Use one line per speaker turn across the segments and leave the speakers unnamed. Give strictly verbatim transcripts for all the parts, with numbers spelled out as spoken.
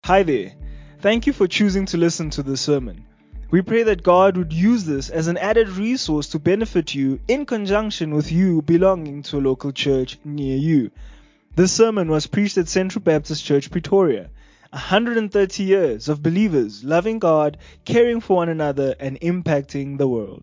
Hi there. Thank you for choosing to listen to this sermon. We pray that God would use this as an added resource to benefit you in conjunction with you belonging to a local church near you. This sermon was preached at Central Baptist Church, Pretoria. one hundred thirty years of believers loving God, caring for one another, and impacting the world.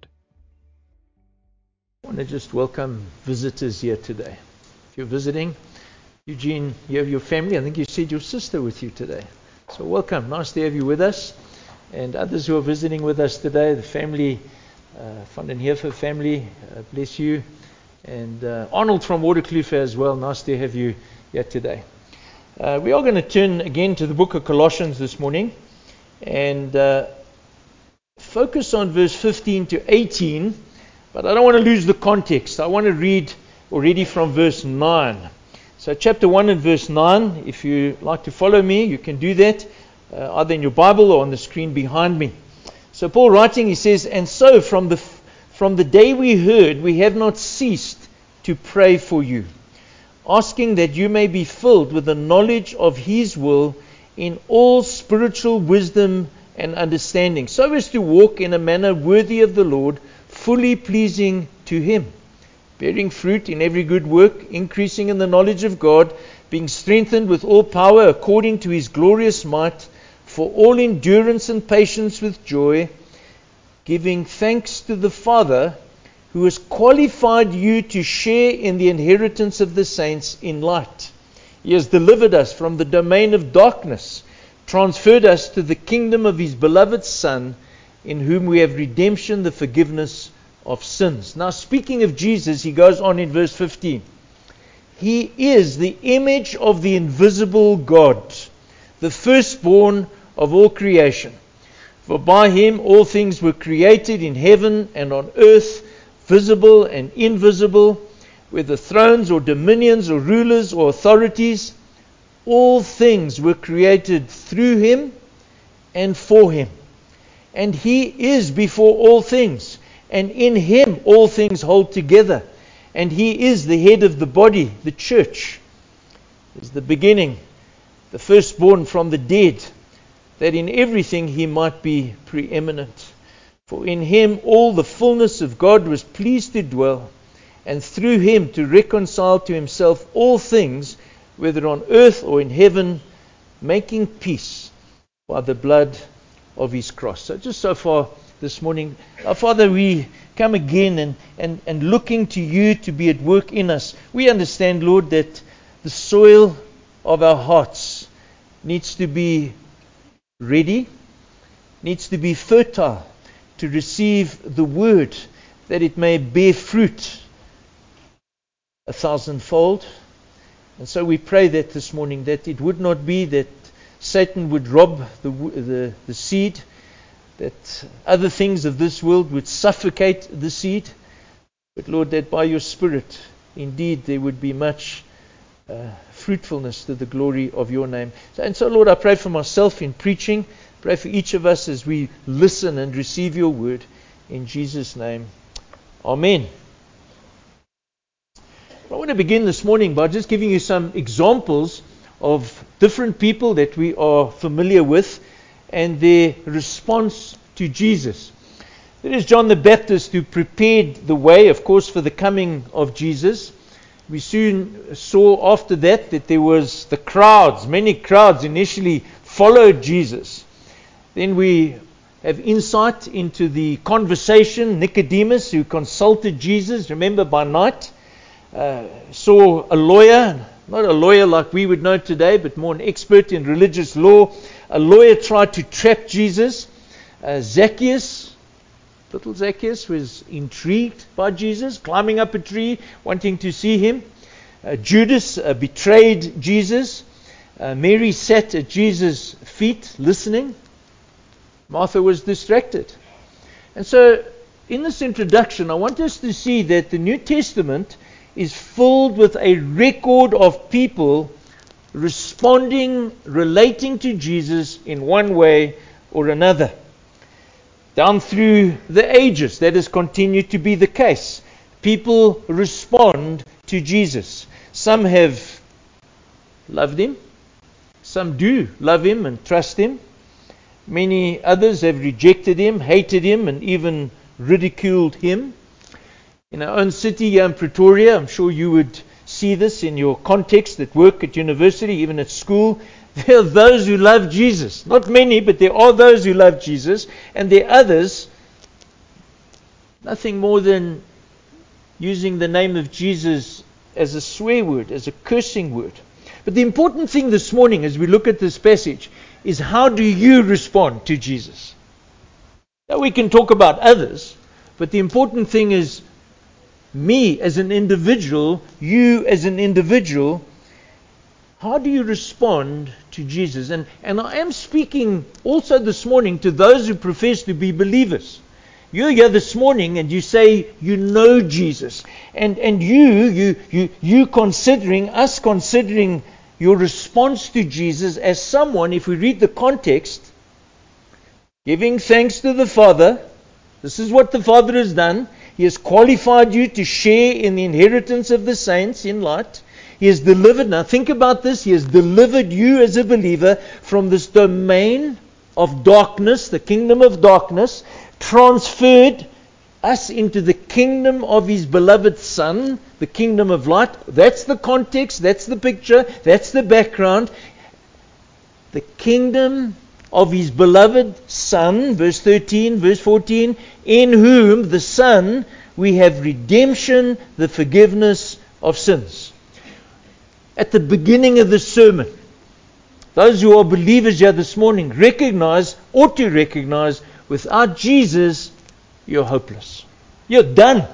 I want to just welcome visitors here today. If you're visiting, Eugene, you have your family. I think you said your sister with you today. So welcome. Nice to have you with us. And others who are visiting with us today, the family, uh, Van den Heever family, uh, bless you. And uh, Arnold from Waterkloof as well. Nice to have you here today. Uh, we are going to turn again to the book of Colossians this morning and uh, focus on verse fifteen to eighteen. But I don't want to lose the context. I want to read already from verse nine. So chapter one and verse nine, if you like to follow me, you can do that, uh, either in your Bible or on the screen behind me. So Paul writing, he says, "And so from the from the day we heard, we have not ceased to pray for you, asking that you may be filled with the knowledge of His will in all spiritual wisdom and understanding, so as to walk in a manner worthy of the Lord, fully pleasing to Him, bearing fruit in every good work, increasing in the knowledge of God, being strengthened with all power according to His glorious might, for all endurance and patience with joy, giving thanks to the Father who has qualified you to share in the inheritance of the saints in light. He has delivered us from the domain of darkness, transferred us to the kingdom of His beloved Son, in whom we have redemption, the forgiveness of sins." Now, speaking of Jesus, he goes on in verse fifteen. "He is the image of the invisible God, the firstborn of all creation. For by Him all things were created in heaven and on earth, visible and invisible, whether thrones or dominions or rulers or authorities. All things were created through Him and for Him. And He is before all things, and in Him all things hold together. And He is the head of the body, the church. He is the beginning, the firstborn from the dead, that in everything He might be preeminent. For in Him all the fullness of God was pleased to dwell, and through Him to reconcile to Himself all things, whether on earth or in heaven, making peace by the blood of His cross." So just so far this morning, our Father, we come again and, and, and looking to You to be at work in us. We understand, Lord, that the soil of our hearts needs to be ready, needs to be fertile to receive the word, that it may bear fruit a thousandfold. And so we pray that this morning, that it would not be that Satan would rob the, the, the seed, that other things of this world would suffocate the seed, but Lord, that by Your Spirit, indeed, there would be much uh, fruitfulness to the glory of Your name. So, and so, Lord, I pray for myself in preaching, pray for each of us as we listen and receive Your word. In Jesus' name, Amen. I want to begin this morning by just giving you some examples of different people that we are familiar with and their response to Jesus. There is John the Baptist, who prepared the way, of course, for the coming of Jesus. We soon saw after that that there was the crowds, many crowds initially followed Jesus. Then we have insight into the conversation, Nicodemus, who consulted Jesus, remember, by night, uh, saw a lawyer, not a lawyer like we would know today, but more an expert in religious law. A lawyer tried to trap Jesus. Uh, Zacchaeus, little Zacchaeus, was intrigued by Jesus, climbing up a tree, wanting to see Him. Uh, Judas uh, betrayed Jesus. Uh, Mary sat at Jesus' feet listening. Martha was distracted. And so, in this introduction, I want us to see that the New Testament is filled with a record of people responding, relating to Jesus in one way or another. Down through the ages, that has continued to be the case. People respond to Jesus. Some have loved Him, some do love him and trust him. Many others have rejected him, hated him, and even ridiculed him. In our own city here in Pretoria, I'm sure you would see this in your context at work, at university, even at school. There are those who love Jesus. Not many, but there are those who love Jesus. And there are others, nothing more than using the name of Jesus as a swear word, as a cursing word. But the important thing this morning as we look at this passage is, how do you respond to Jesus? Now we can talk about others, but the important thing is me as an individual, you as an individual. How do you respond to Jesus? And, and I am speaking also this morning to those who profess to be believers. You're here this morning and you say you know Jesus. And, and you, you, you, you considering, us considering your response to Jesus as someone, if we read the context, giving thanks to the Father. This is what the Father has done. He has qualified you to share in the inheritance of the saints in light. He has delivered, now think about this, He has delivered you as a believer from this domain of darkness, the kingdom of darkness, transferred us into the kingdom of His beloved Son, the kingdom of light. That's the context, that's the picture, that's the background. The kingdom of His beloved Son, verse thirteen, verse fourteen, in whom, the Son, we have redemption, the forgiveness of sins. At the beginning of the sermon, those who are believers here this morning recognize, ought to recognize, without Jesus, you're hopeless. You're done.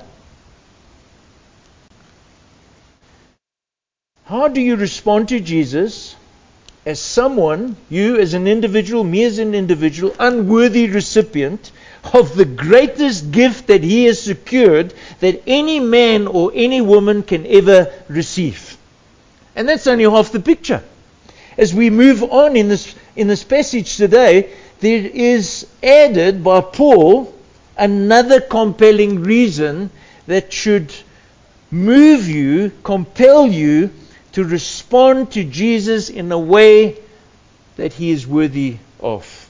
How do you respond to Jesus as someone, you as an individual, me as an individual, unworthy recipient of the greatest gift that He has secured that any man or any woman can ever receive? And that's only half the picture. As we move on in this in this passage today, there is added by Paul another compelling reason that should move you, compel you to respond to Jesus in a way that He is worthy of.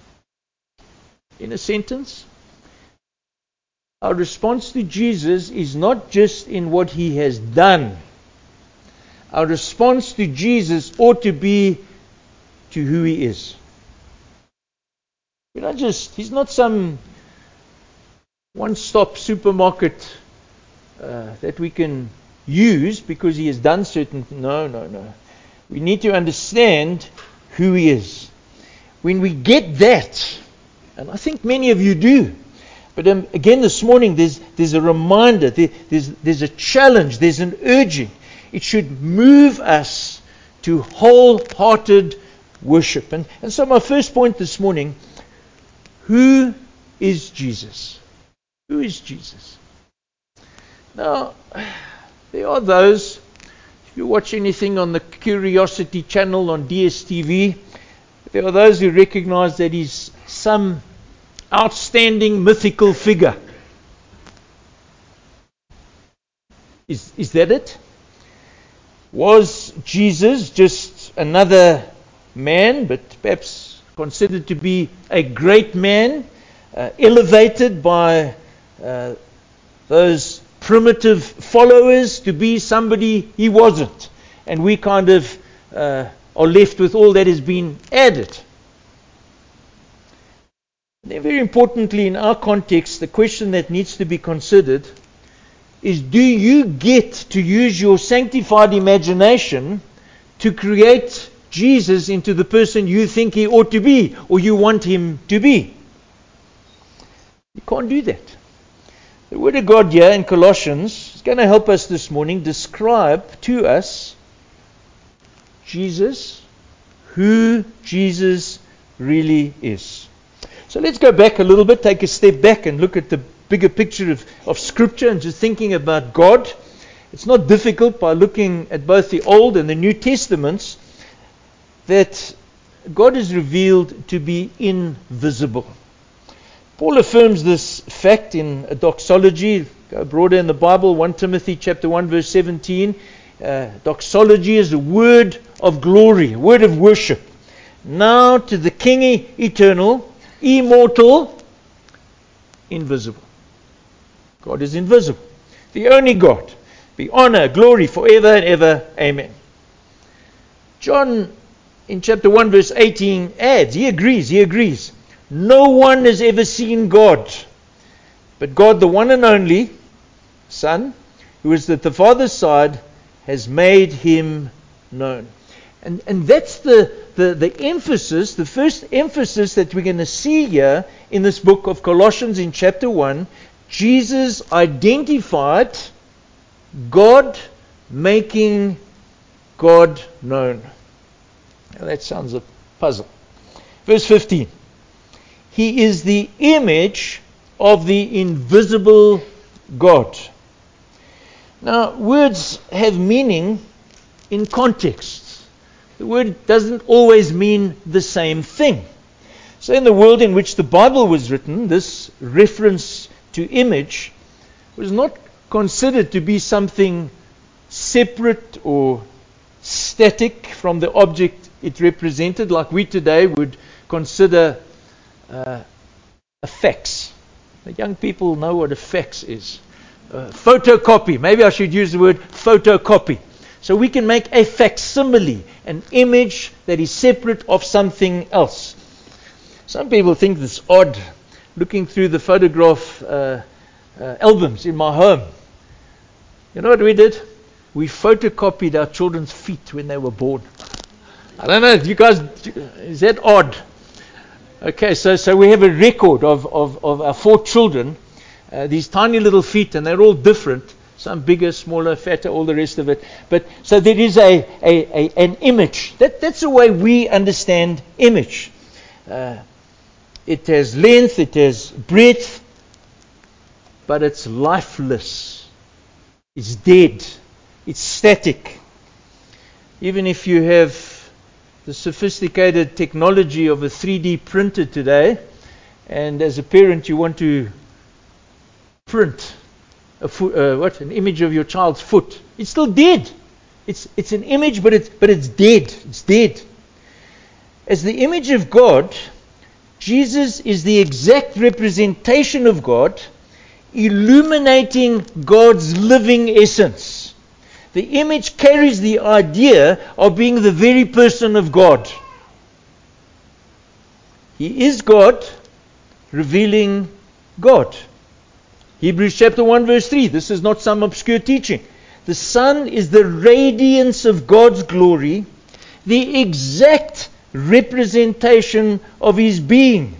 In a sentence, our response to Jesus is not just in what He has done. Our response to Jesus ought to be to who He is. You're not just, He's not some one-stop supermarket uh, that we can use because He has done certain. No, no, no. We need to understand who He is. When we get that, and I think many of you do, but um, again this morning there's there's a reminder, there, there's there's a challenge, there's an urging. It should move us to wholehearted worship. And, and so my first point this morning, who is Jesus? Who is Jesus? Now, there are those, if you watch anything on the Curiosity channel on D S T V, there are those who recognize that He's some outstanding mythical figure. Is, is that it? Was Jesus just another man, but perhaps considered to be a great man, uh, elevated by uh, those primitive followers to be somebody He wasn't? And we kind of uh, are left with all that has been added. And then very importantly, in our context, the question that needs to be considered is, do you get to use your sanctified imagination to create Jesus into the person you think He ought to be, or you want Him to be? You can't do that. The Word of God here in Colossians is going to help us this morning describe to us Jesus, who Jesus really is. So let's go back a little bit, take a step back and look at the bigger picture of, of Scripture and just thinking about God. It's not difficult by looking at both the Old and the New Testaments that God is revealed to be invisible. Paul affirms this fact in a doxology, go broader in the Bible, First Timothy chapter one verse seventeen. Uh, doxology is a word of glory, a word of worship. Now to the King eternal, immortal, invisible. God is invisible. The only God. Be honor, glory forever and ever. Amen. John in chapter one verse eighteen adds, he agrees, he agrees. No one has ever seen God, but God, the one and only Son, who is at the Father's side, has made him known. And and that's the, the, the emphasis, the first emphasis that we're going to see here in this book of Colossians in chapter one. Jesus identified God making God known. Now that sounds a puzzle. Verse fifteen. He is the image of the invisible God. Now, words have meaning in context. The word doesn't always mean the same thing. So in the world in which the Bible was written, this reference to image was not considered to be something separate or static from the object it represented, like we today would consider uh, a fax. The young people know what a fax is. Uh, photocopy. Maybe I should use the word photocopy. So we can make a facsimile, an image that is separate of something else. Some people think it's odd looking through the photograph uh, uh, albums in my home. You know what we did? We photocopied our children's feet when they were born. I don't know, you guys, is that odd? Okay, so so we have a record of, of, of our four children, uh, these tiny little feet, and they're all different. Some bigger, smaller, fatter, all the rest of it. But so there is a, a, a an image. That that's the way we understand image. Uh, it has length, it has breadth, but it's lifeless. It's dead. It's static. Even if you have the sophisticated technology of a three D printer today, and as a parent you want to print a fo- uh, what an image of your child's foot, it's still dead. It's it's an image, but it's but it's dead. It's dead. As the image of God, Jesus is the exact representation of God, illuminating God's living essence. The image carries the idea of being the very person of God. He is God, revealing God. Hebrews chapter one verse three. This is not some obscure teaching. The Son is the radiance of God's glory, the exact representation of His being.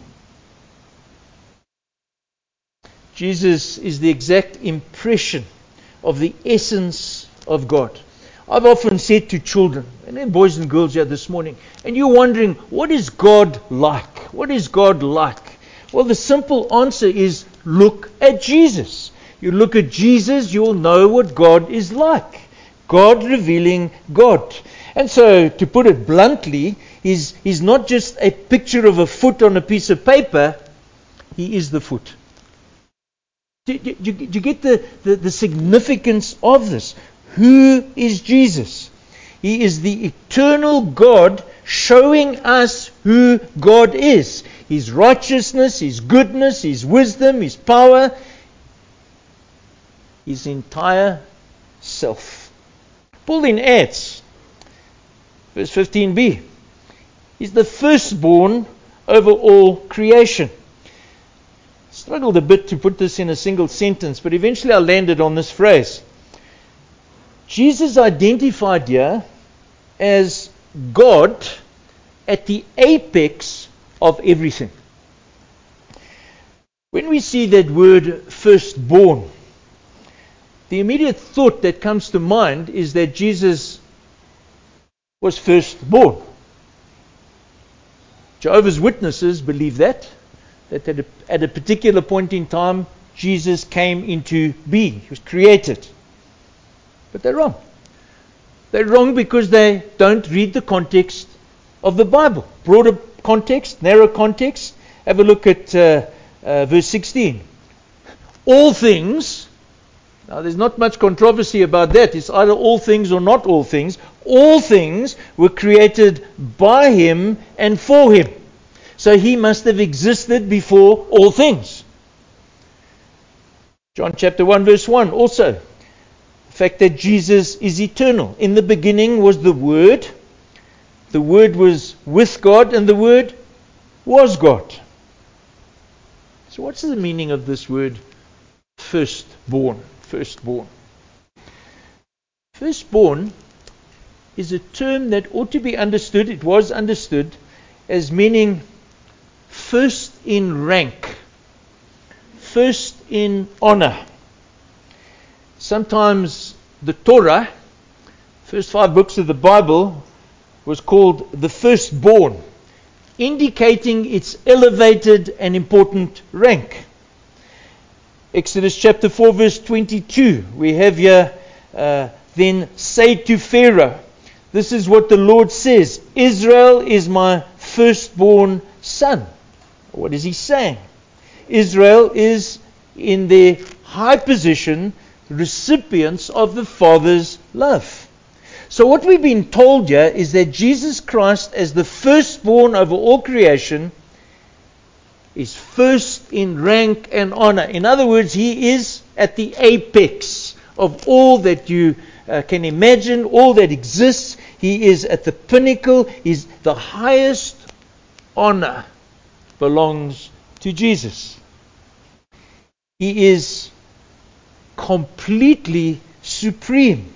Jesus is the exact impression of the essence of God. I've often said to children, and then boys and girls here this morning, and you're wondering, what is God like? What is God like? Well, the simple answer is, look at Jesus. You look at Jesus, you'll know what God is like. God revealing God. And so, to put it bluntly, he's, he's not just a picture of a foot on a piece of paper, He is the foot. Do, do, do you get the, the, the significance of this? Who is Jesus? He is the eternal God showing us who God is. His righteousness, His goodness, His wisdom, His power, His entire self. Paul then adds, verse fifteen b, He's the firstborn over all creation. Struggled a bit to put this in a single sentence, but eventually I landed on this phrase. Jesus identified here as God at the apex of everything. When we see that word firstborn, the immediate thought that comes to mind is that Jesus was firstborn. Jehovah's Witnesses believe that, that at a, at a particular point in time, Jesus came into being. He was created. But they're wrong. They're wrong because they don't read the context of the Bible. Broader context, narrow context. Have a look at uh, uh, verse sixteen. All things Now, there's not much controversy about that. It's either all things or not all things. All things were created by Him and for Him. So He must have existed before all things. John chapter one verse one also. The fact that Jesus is eternal. In the beginning was the Word. The Word was with God and the Word was God. So what's the meaning of this word firstborn? Firstborn. Firstborn is a term that ought to be understood, it was understood, as meaning first in rank, first in honor. Sometimes the Torah, first five books of the Bible, was called the firstborn, indicating its elevated and important rank. Exodus chapter four verse twenty-two, we have here, uh, then say to Pharaoh, this is what the Lord says, Israel is my firstborn son. What is he saying? Israel is in their high position, recipients of the Father's love. So what we've been told here is that Jesus Christ, as the firstborn over all creation, is first in rank and honor. In other words, He is at the apex of all that you uh, can imagine, all that exists. He is at the pinnacle. He's the highest honor belongs to Jesus. He is completely supreme.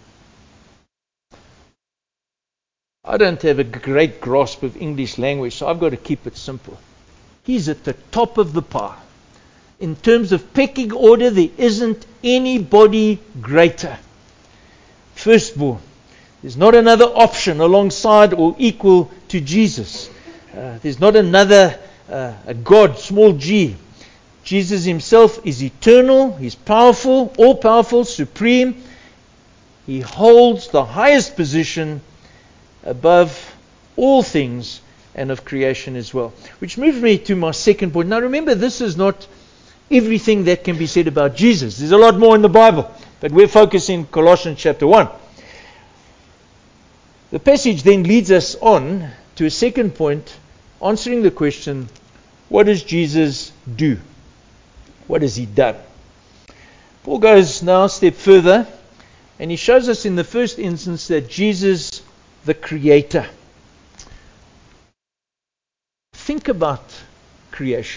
I don't have a great grasp of English language, so I've got to keep it simple. He's at the top of the pile. In terms of pecking order, there isn't anybody greater. Firstborn. There's not another option alongside or equal to Jesus. Uh, there's not another uh, a God, small g. Jesus Himself is eternal. He's powerful, all-powerful, supreme. He holds the highest position above all things and of creation as well. Which moves me to my second point. Now remember, this is not everything that can be said about Jesus. There's a lot more in the Bible, but we're focusing Colossians chapter one. The passage then leads us on to a second point, answering the question, what does Jesus do? What has He done? Paul goes now a step further, and he shows us in the first instance that Jesus, the Creator. Think about creation.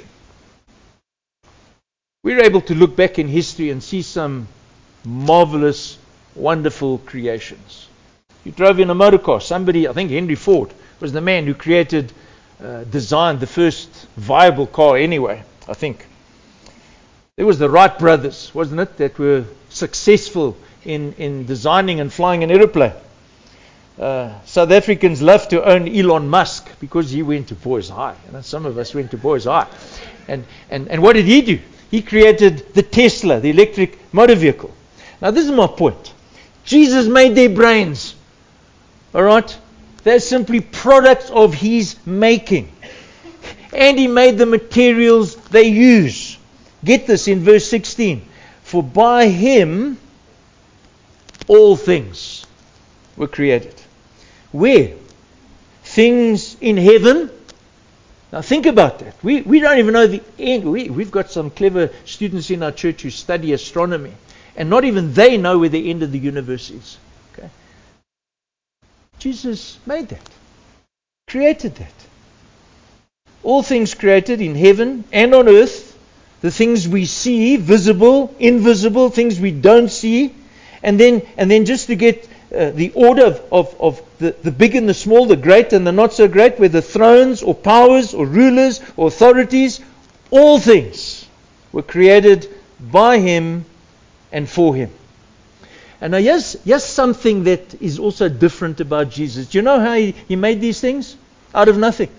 We're able to look back in history and see some marvelous, wonderful creations. You drove in a motor car. Somebody, I think Henry Ford, was the man who created, uh, designed the first viable car anyway, I think. There was the Wright brothers, wasn't it, that were successful in, in designing and flying an aeroplane. Uh, South Africans love to own Elon Musk because he went to Boys High. You know, some of us went to Boys High. And, and, and what did he do? He created the Tesla, the electric motor vehicle. Now this is my point. Jesus made their brains. Alright? They're simply products of His making. And He made the materials they use. Get this in verse sixteen. For by Him all things were created. Where? Things in heaven. Now think about that. We we don't even know the end. We, we've got some clever students in our church who study astronomy. And not even they know where the end of the universe is. Okay? Jesus made that. Created that. All things created in heaven and on earth. The things we see, visible, invisible, things we don't see. And then and then just to get uh, the order of, of, of the, the big and the small, the great and the not so great, whether thrones or powers or rulers or authorities, all things were created by Him and for Him. And now here's, here's something that is also different about Jesus. Do you know how he, he made these things? Out of nothing.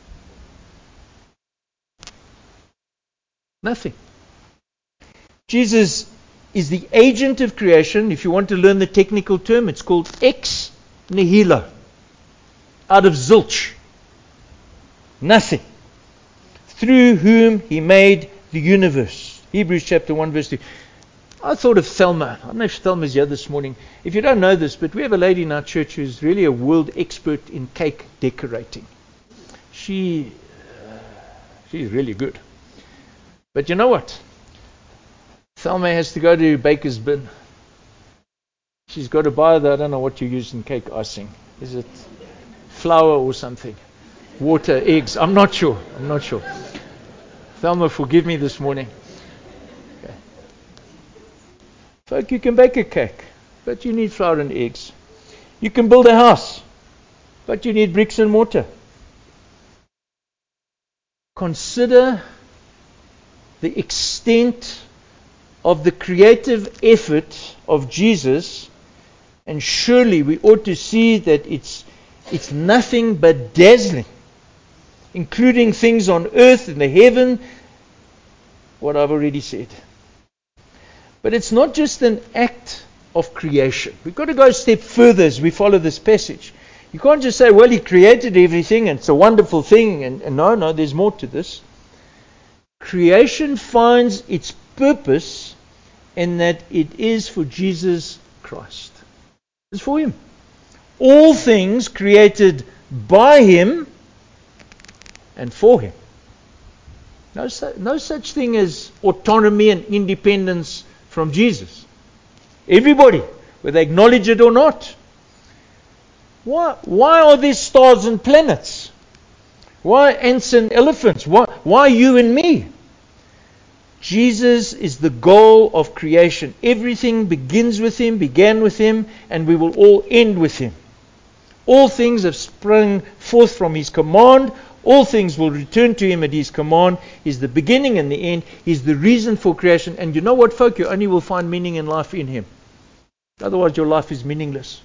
Nothing. Jesus is the agent of creation. If you want to learn the technical term, it's called ex nihilo. Out of zilch. Nothing. Through whom He made the universe. Hebrews chapter one verse two. I thought of Thelma. I don't know if Thelma's here this morning. If you don't know this, but we have a lady in our church who's really a world expert in cake decorating. She, uh, she's really good. But you know what? Thelma has to go to Baker's Bin. She's got to buy the, I don't know what you use in cake icing. Is it flour or something? Water, eggs. I'm not sure. I'm not sure. Thelma, forgive me this morning. Okay. Folk, you can bake a cake, but you need flour and eggs. You can build a house, but you need bricks and mortar. Consider the extent of the creative effort of Jesus, and surely we ought to see that it's it's nothing but dazzling, including things on earth and the heaven, what I've already said. But it's not just an act of creation. We've got to go a step further as we follow this passage. You can't just say, well, he created everything and it's a wonderful thing. And, and no, no, there's more to this. Creation finds its purpose in that it is for Jesus Christ. It's for Him. All things created by Him and for Him. No, su- no such thing as autonomy and independence from Jesus. Everybody, whether they acknowledge it or not. Why, why are there stars and planets? Why ants and elephants? Why, why you and me? Jesus is the goal of creation. Everything begins with Him, began with Him, and we will all end with Him. All things have sprung forth from His command. All things will return to Him at His command. He's the beginning and the end. He's the reason for creation. And you know what, folk? You only will find meaning in life in Him. Otherwise, your life is meaningless.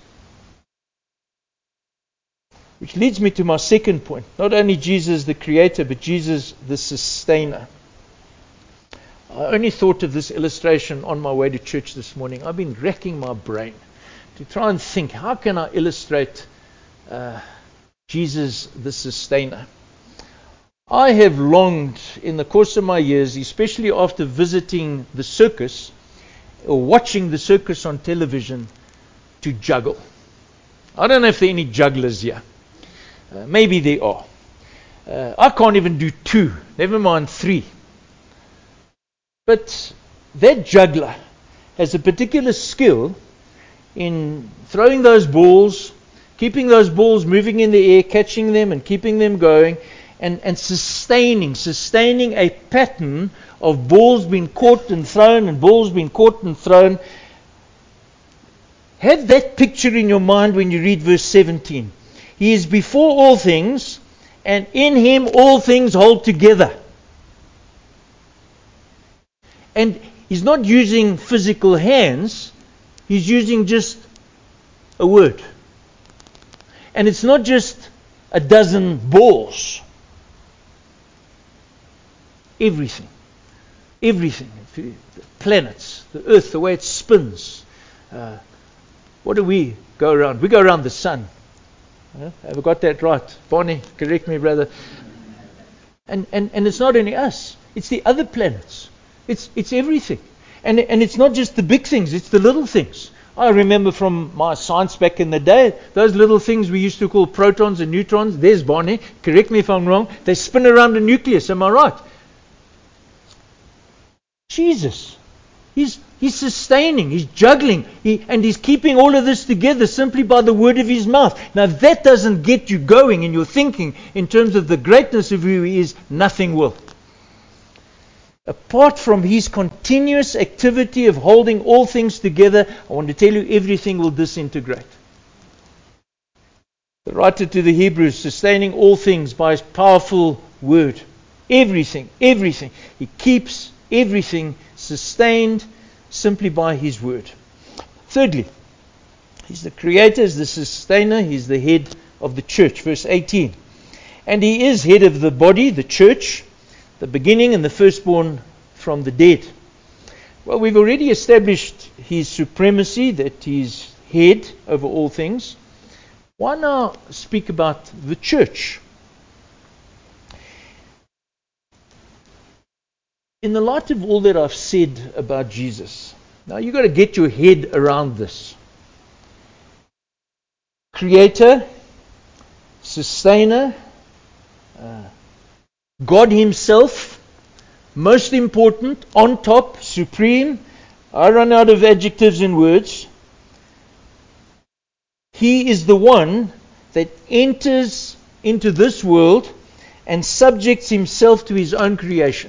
Which leads me to my second point. Not only Jesus the Creator, but Jesus the Sustainer. I only thought of this illustration on my way to church this morning. I've been racking my brain to try and think, how can I illustrate uh, Jesus the Sustainer? I have longed in the course of my years, especially after visiting the circus or watching the circus on television, to juggle. I don't know if there are any jugglers here. Uh, maybe there are. Uh, I can't even do two, never mind three. But that juggler has a particular skill in throwing those balls, keeping those balls moving in the air, catching them and keeping them going, and, and sustaining, sustaining a pattern of balls being caught and thrown and balls being caught and thrown. Have that picture in your mind when you read verse seventeen. He is before all things, and in Him all things hold together. And He's not using physical hands, He's using just a word. And it's not just a dozen balls. Everything. Everything. The planets, the earth, the way it spins. Uh, what do we go around? We go around the sun. Uh, have I got that right? Bonnie, correct me, brother. And, and, and it's not only us. It's the other planets. It's it's everything. And and it's not just the big things, it's the little things. I remember from my science back in the day, those little things we used to call protons and neutrons. There's Bonnie, correct me if I'm wrong. They spin around the nucleus, am I right? Jesus, He's He's sustaining, He's juggling, he, and He's keeping all of this together simply by the word of His mouth. Now if that doesn't get you going in your thinking in terms of the greatness of who He is, nothing will. Apart from His continuous activity of holding all things together, I want to tell you everything will disintegrate. The writer to the Hebrews, sustaining all things by His powerful word. Everything, everything. He keeps everything sustained simply by His word. Thirdly, He's the Creator, He's the Sustainer, He's the head of the church. Verse eighteen. And He is head of the body, the church, the beginning and the firstborn from the dead. Well, we've already established His supremacy, that He's head over all things. Why now speak about the church? In the light of all that I've said about Jesus, Now you've got to get your head around this. Creator, sustainer, uh, God Himself, most important, on top, supreme. I run out of adjectives and words. He is the one that enters into this world and subjects Himself to His own creation.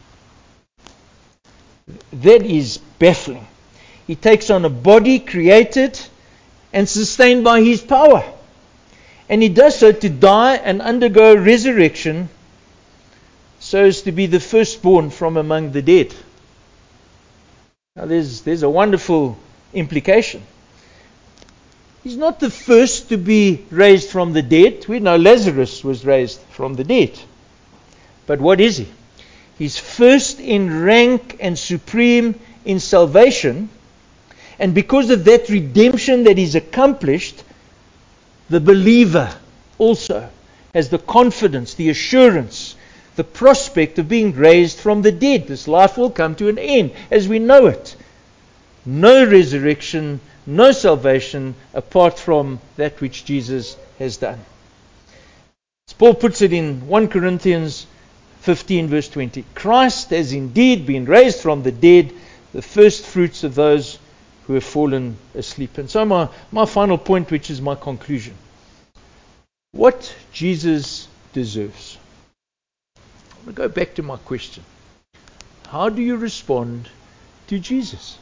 That is baffling. He takes on a body created and sustained by His power. And He does so to die and undergo resurrection so as to be the firstborn from among the dead. Now there's, there's a wonderful implication. He's not the first to be raised from the dead. We know Lazarus was raised from the dead. But what is He? He's first in rank and supreme in salvation. And because of that redemption that He's accomplished, the believer also has the confidence, the assurance, the prospect of being raised from the dead. This life will come to an end as we know it. No resurrection, no salvation apart from that which Jesus has done. As Paul puts it in First Corinthians fifteen verse twenty, Christ has indeed been raised from the dead, the first fruits of those who have fallen asleep. And so my, my final point, which is my conclusion. What Jesus deserves. I'm going to go back to my question. How do you respond to Jesus?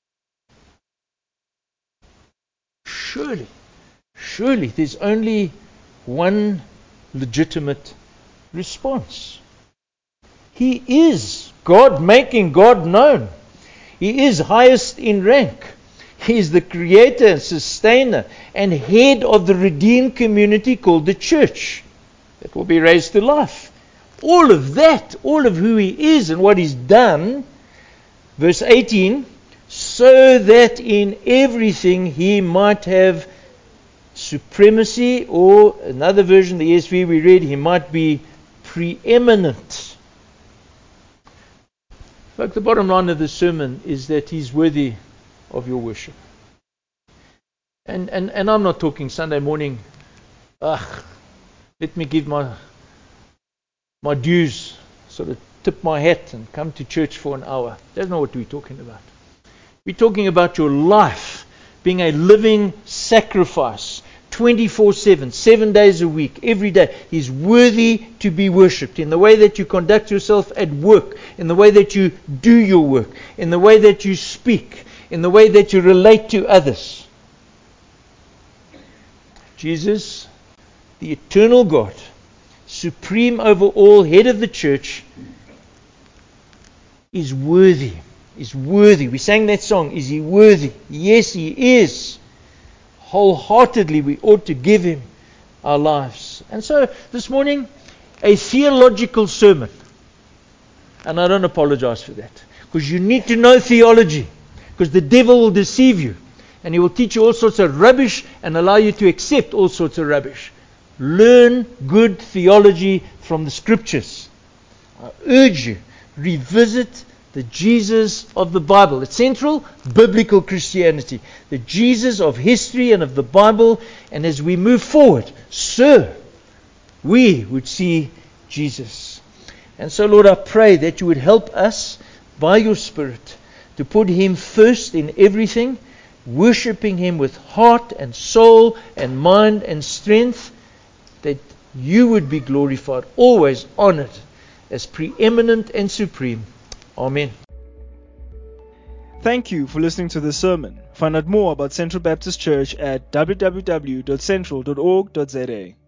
Surely, surely there's only one legitimate response. He is God making God known. He is highest in rank. He is the creator and sustainer and head of the redeemed community called the church that will be raised to life. All of that, all of who He is and what He's done, verse eighteen, so that in everything He might have supremacy, or another version, the E S V we read, He might be preeminent. Folks, the bottom line of this sermon is that He's worthy of your worship. And, and, and I'm not talking Sunday morning, ugh, let me give my my dues, sort of tip my hat and come to church for an hour. That's not what we're talking about. We're talking about your life being a living sacrifice, twenty-four seven, seven days a week, every day. He's worthy to be worshipped in the way that you conduct yourself at work, in the way that you do your work, in the way that you speak, in the way that you relate to others. Jesus, the eternal God, supreme over all, head of the church, is worthy. Is worthy. We sang that song. Is He worthy? Yes, He is. Wholeheartedly, we ought to give Him our lives. And so, this morning, a theological sermon. And I don't apologize for that. Because you need to know theology. Because the devil will deceive you. And he will teach you all sorts of rubbish and allow you to accept all sorts of rubbish. Learn good theology from the Scriptures. I urge you, revisit the Jesus of the Bible. It's central, biblical Christianity. The Jesus of history and of the Bible. And as we move forward, sir, we would see Jesus. And so, Lord, I pray that you would help us by your Spirit to put Him first in everything, worshipping Him with heart and soul and mind and strength, that you would be glorified, always honored as preeminent and supreme. Amen.
Thank you for listening to this sermon. Find out more about Central Baptist Church at w w w dot central dot org dot z a.